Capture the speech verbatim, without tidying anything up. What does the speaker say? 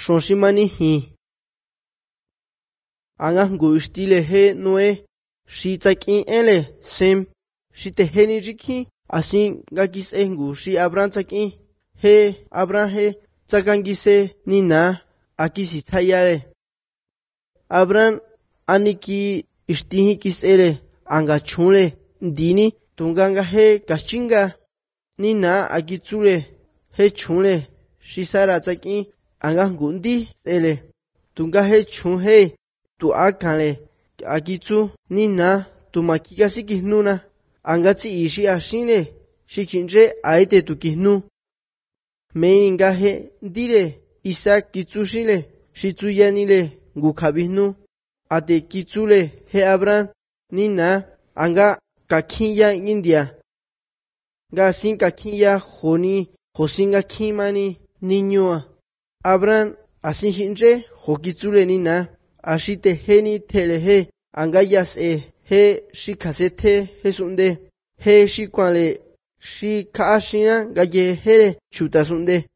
shonshimani hi. Anga ngu istile he Noé, shi tsakin ele Sem, shi te he ni riki, asin ga kise ngu shi Abraham tsakin, he Abraham he tsakan kise ni na, akisi tsayale. Abraham aniki ishtihi kisele, anga chunle, dini, tunganga he kachinga, ni na akitsule, he chunle, shi Sara tsakin, anga ngundi sele, tunga he chun he, tu akale, akitsu, ni na, tu makikasi kihnuna, anga tsi ishi ashine, shi kinje aite tu kihnu. Meninga he dire, Isaac kitsushile, shi tsuyanile, ngu kabihnu, ate kitsule he Abraham, ni na, anga kakinya india. Ga sin kakinya honi, hosinga kimani, niñua. Abraham asin hinje, ho kitsule ni na, ashite he ni tele he, anga yas e, he shi kasete he sunde, he shi kwale, shi kaashina ga ye he chuta sunde.